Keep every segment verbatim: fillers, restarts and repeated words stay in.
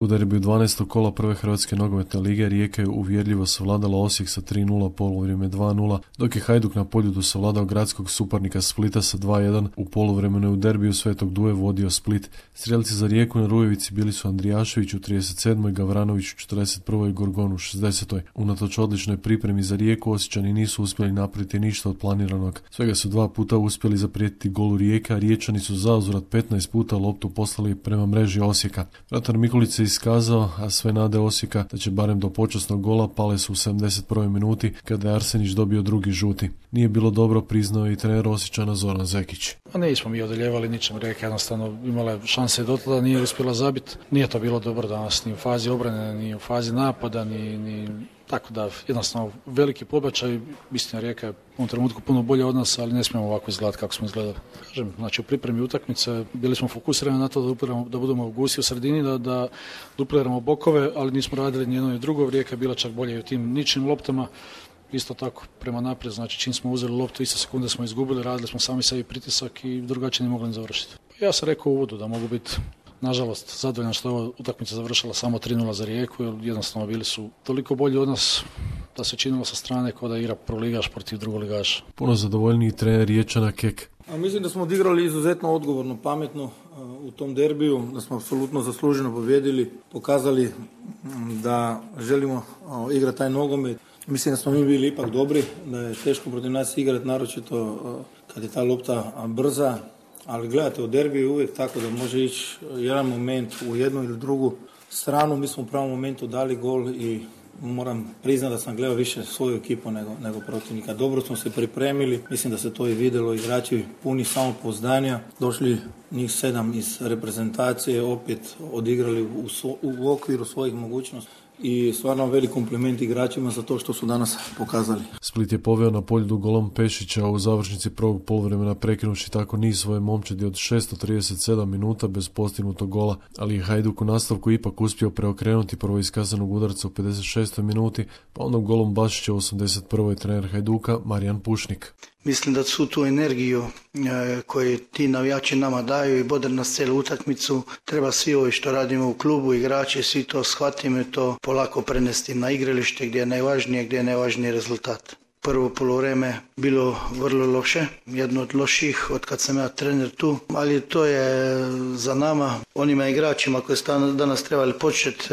U derbiju dvanaestog kola prve Hrvatske nogometne lige Rijeka je uvjerljivo savladala Osijek sa tri nula, poluvrijeme dva nula, dok je Hajduk na Poljudu savladao gradskog suparnika Splita sa dva jedan. U poluvremenu je u derbiju Svetog Duje vodio Split. Strijelci za Rijeku na Rujevici bili su Andrijašević u trideset sedmoj, Gavranović u četrdeset prvoj i Gorgon u šezdesetoj. Unatoč odličnoj pripremi za Rijeku, Osječani nisu uspjeli napraviti ništa od planiranog. Svega su dva puta uspjeli zaprijetiti golu Rijeka, a Riječani su zauzvrat petnaest puta loptu poslali prema mreži Osijeka. Vratar Mikulić se iskazao, a sve nade Osijeka da će barem do počasnog gola pale su u sedamdeset prvoj minuti kada je Arsenić dobio drugi žuti. Nije bilo dobro, priznao i trener Osječana Zoran Zekić. A nismo mi odeljevali ničem, Rijeka jednostavno imala šanse do tada, nije uspjela zabiti. Nije to bilo dobro danas ni u fazi obrane, ni u fazi napada, ni, ni... tako da jednostavno veliki pobačaj. Mislim, Rijeka je u ovom trenutku puno bolje od nas, ali ne smijemo ovako izgledati kako smo izgledali. Kažem, znači u pripremi utakmice bili smo fokusirani na to da, upravo, da budemo gusti u sredini, da, da dupliramo bokove, ali nismo radili ni jedno ni drugo. Rijeka je bila čak bolje u tim ničim loptama. Isto tako prema naprijed, znači čim smo uzeli loptu, iste sekunde smo izgubili, radili smo sami sebi pritisak i drugačije ne mogli ni završiti. Ja sam rekao u uvodu da mogu biti, nažalost, zadovoljan što je ova utakmica završila samo tri nula za Rijeku, jer jednostavno bili su toliko bolji od nas da se činilo sa strane kao da igra prvoligaš protiv drugoligaša. Puno zadovoljniji trener Riječana Kek. A mislim da smo odigrali izuzetno odgovorno, pametno u tom derbiju, da smo apsolutno zasluženo pobjedili, pokazali da želimo igrati taj nogomet. Mislim da smo mi bili ipak dobri, da je teško protiv nas igrati, naročito kad je ta lopta brza, ali gledajte, u derbiju je uvijek tako da može ići jedan moment u jednu ili drugu stranu. Mi smo u pravom momentu dali gol i moram priznati da sam gledao više svoju ekipu nego, nego protivnika. Dobro smo se pripremili, mislim da se to i vidjelo, igrači puni samopouzdanja, došli njih sedam iz reprezentacije, opet odigrali u, so, u okviru svojih mogućnosti. I stvarno velik kompliment igračima za to što su danas pokazali. Split je poveo na Poljudu golom Pešića u završnici prvog poluvremena, prekinuši tako niz svoje momčadi od šesto trideset sedam minuta bez postignutog gola, ali je Hajduk u nastavku ipak uspio preokrenuti prvo iskazanog udarca u pedeset šestoj minuti, pa onda golom Bašića u osamdeset prvoj trener Hajduka Marijan Pušnik. Mislim da su tu energiju e, koju ti navijači nama daju i bode nas cijelu utakmicu. Treba svi ovi što radimo u klubu, igrači, svi to shvatimo i to polako prenesti na igralište gdje je najvažnije, gdje je najvažniji rezultat. Prvo poluvreme bilo vrlo loše, jedno od loših od kad sam ja trener tu, ali to je za nama, onima igračima koji su danas trebali početi.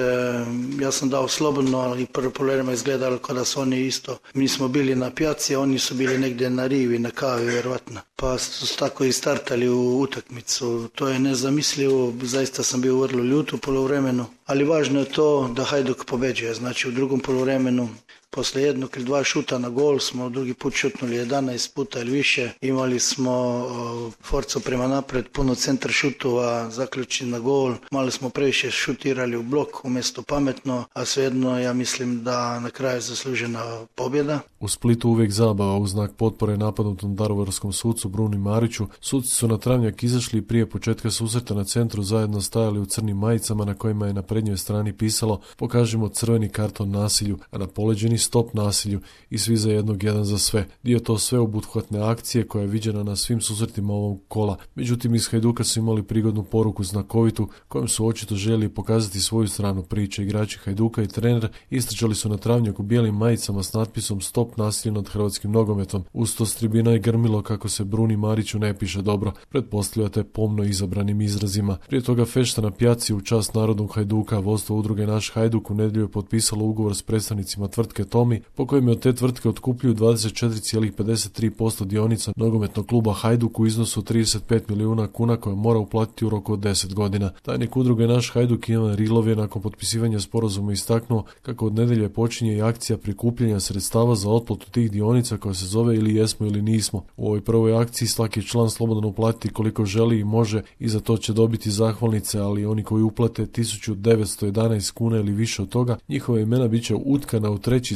Ja sam dao slobodno, ali prvo poluvreme izgledalo kada su oni isto. Mi smo bili na pijaci, a oni su bili negdje na rivi, na kavi, vjerovatno. Pa su tako i startali u utakmicu. To je nezamislivo, zaista sam bio vrlo ljut u poluvremenu, ali važno je to da Hajduk pobeđuje. Znači u drugom poluvremenu poslije jednog ili dva šuta na gol smo drugi put šutnuli jedanaest puta ili više. Imali smo o, forcu prema napred, puno centar šutova, zaključili na gol. Malo smo previše šutirali u blok umjesto pametno, a svejedno ja mislim da na kraju je zaslužena pobjeda. U Splitu uvijek zabava uz znak potpore napadnutom daruvarskom sucu Bruni Mariću. Suci su na travnjak izašli i prije početka susreta na centru zajedno stajali u crnim majicama na kojima je na prednjoj strani pisalo "Pokažimo crveni karton nasilju", a na poleđini "Stop nasilju" i svi za jednog, jedan za sve. Dio to sveobuhvatne akcije koja je viđena na svim susretima ovog kola. Međutim, iz Hajduka su imali prigodnu poruku znakovitu kojom su očito željeli pokazati svoju stranu priče. Igrači Hajduka i trener istrčali su na travnjak u bijelim majicama s natpisom "Stop nasilju nad hrvatskim nogometom". Uz to s tribina je grmilo kako se Bruni Mariću ne piše dobro. Pretpostavljate pomno izabranim izrazima. Prije toga fešta na pijaci u čast narodnog Hajduka. Vodstvo udruge Naš Hajduk u nedjelju je potpisalo ugovor s predstavnicima tvrtke Tomi, po kojem je od te tvrtke otkupljuju dvadeset četiri zarez pedeset tri posto dionica nogometnog kluba Hajduk u iznosu trideset pet milijuna kuna koje mora uplatiti u roku od deset godina. Tajnik udruge Naš Hajduk Ivan Rilov je nakon potpisivanja sporazuma istaknuo kako od nedjelje počinje i akcija prikupljanja sredstava za otplatu tih dionica koja se zove "Ili jesmo ili nismo". U ovoj prvoj akciji svaki član slobodno uplatiti koliko želi i može i za to će dobiti zahvalnice, ali oni koji uplate tisuću devetsto jedanaest kuna ili više od toga, njihova imena bit će utkana u treći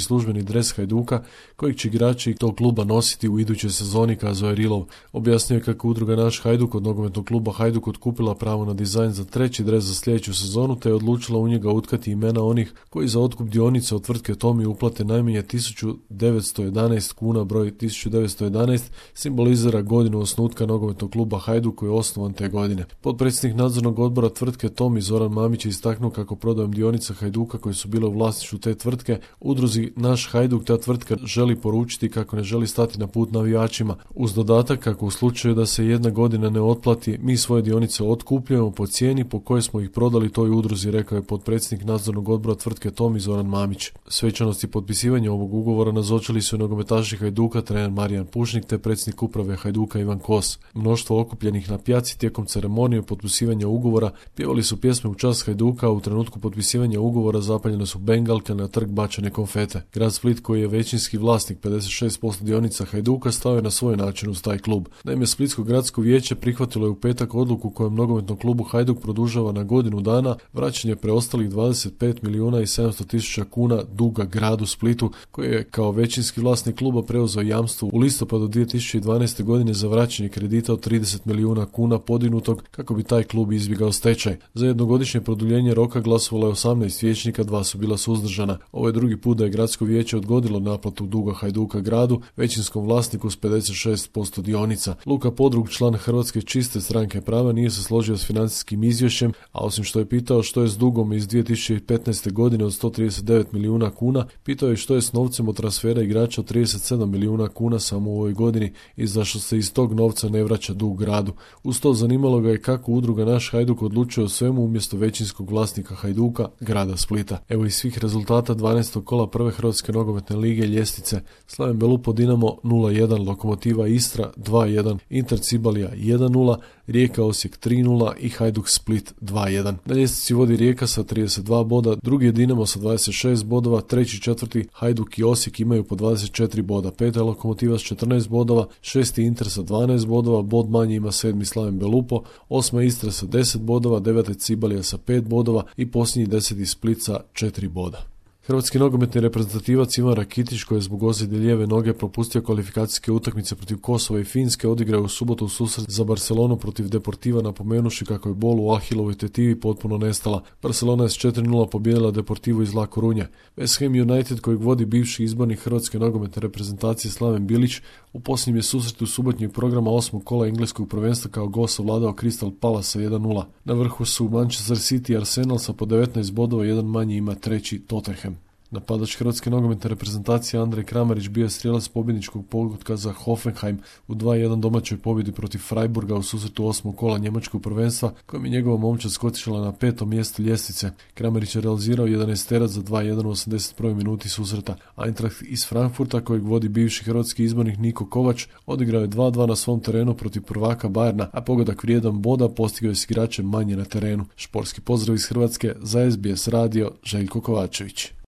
službeni dres Hajduka kojeg će igrači tog kluba nositi u idućoj sezoni, kazao je Rilov. Objasnio je kako udruga Naš Hajduk od nogometnog kluba Hajduk otkupila pravo na dizajn za treći dres za sljedeću sezonu te je odlučila u njega utkati imena onih koji za otkup dionica od tvrtke Tomi uplate najmanje tisuću devetsto jedanaest kuna. Broj tisuću devetsto jedanaest simbolizira godinu osnutka nogometnog kluba Hajduk koji je osnovan te godine. Potpredsjednik nadzornog odbora tvrtke Tomi Zoran Mamić je istaknuo kako prodajom dionica Hajduka koje su bile u vlasništvu te tvrtke udruzi Naš Hajduk ta tvrtka želi poručiti kako ne želi stati na put navijačima, uz dodatak kako u slučaju da se jedna godina ne otplati, mi svoje dionice otkupljujemo po cijeni po kojoj smo ih prodali toj udruzi, rekao je potpredsjednik nadzornog odbora tvrtke Tomi Zoran Mamić. Svečanosti potpisivanja ovog ugovora nazočili su nogometaši Hajduka, trener Marijan Pušnik te predsjednik uprave Hajduka Ivan Kos. Mnoštvo okupljenih na pijaci tijekom ceremonije potpisivanja ugovora pjevali su pjesme u čast Hajduka, a u trenutku potpisivanja ugovora zapaljene su bengalke, na trg bačene konfete. Grad Split, koji je većinski vlasnik pedeset šest posto dionica Hajduka, stao je na svoj način uz taj klub. Naime, Splitsko gradsko vijeće prihvatilo je u petak odluku kojom nogometnom klubu Hajduk produžava na godinu dana vraćanje preostalih dvadeset pet milijuna i sedamsto tisuća kuna duga gradu Splitu, koji je kao većinski vlasnik kluba preuzeo jamstvo u listopadu dvije tisuće dvanaeste godine za vraćanje kredita od trideset milijuna kuna podignutog kako bi taj klub izbjegao stečaj. Za jednogodišnje produljenje roka glasovalo je osamnaest vijećnika, dva su bila suzdržana. Ovo je drugi put da je gradsko vijeće odgodilo naplatu duga Hajduka gradu, većinskom vlasniku s pedeset šest posto dionica. Luka Podrug, član Hrvatske čiste stranke prava, nije se složio s financijskim izvješćem, a osim što je pitao što je s dugom iz dvije tisuće petnaeste godine od sto trideset devet milijuna kuna, pitao je što je s novcem od transfera igrača od trideset sedam milijuna kuna samo u ovoj godini i zašto se iz tog novca ne vraća dug gradu. Uz to zanimalo ga je kako udruga Naš Hajduk odlučuje o svemu umjesto većinskog vlasnika Hajduka, grada Splita. Evo iz svih rezultata dvanaestog kola prve Hrvatske nogometne lige ljestvice: Slaven Belupo Dinamo nula jedan, Lokomotiva Istra dva jedan, Inter Cibalija jedan nula, Rijeka Osijek tri nula i Hajduk Split dva jedan. Na ljestvici vodi Rijeka sa trideset dva boda, drugi je Dinamo sa dvadeset šest bodova, treći i četvrti Hajduk i Osijek imaju po dvadeset četiri boda, peta je Lokomotiva s četrnaest bodova, šesti Inter sa dvanaest bodova, bod manje ima sedmi Slaven Belupo, osma Istra sa deset bodova, deveta Cibalija sa pet bodova i posljednji deseti Split sa četiri boda. Hrvatski nogometni reprezentativac Ivan Rakitić, koji je zbog ozljede lijeve noge propustio kvalifikacijske utakmice protiv Kosova i Finske, odigrao u subotu susret za Barcelonu protiv Deportiva, napomenuši kako je bol u Ahilovoj tetivi potpuno nestala. Barcelona je s četiri nula pobijedila Deportivu iz La Corunje. West Ham United, kojeg vodi bivši izbornik Hrvatske nogometne reprezentacije Slaven Bilić, u posljednjem je susretu subotnjeg programa osmog kola engleskog prvenstva kao gost ovladao Crystal Palace sa jedan nula. Na vrhu su Manchester City i Arsenal sa po devetnaest bodova, jedan manje ima treći Tottenham. Napadač Hrvatske nogometne reprezentacije Andrej Kramarić bio je strijelac pobjedničkog pogotka za Hoffenheim u dva jedan domaćoj pobjedi protiv Freiburga u susretu osmog kola njemačkog prvenstva, kojim je njegova momčad skočila na petom mjestu ljestvice. Kramarić je realizirao jedanaesterac za dva jedan u osamdeset prvoj minuti susreta. Eintracht iz Frankfurta, kojeg vodi bivši hrvatski izbornik Niko Kovač, odigrao je dva dva na svom terenu protiv prvaka Bayerna, a pogodak vrijedan boda postigao je s igračem manje na terenu. Športski pozdrav iz Hrvatske, za S B S radio, Željko Kovačević.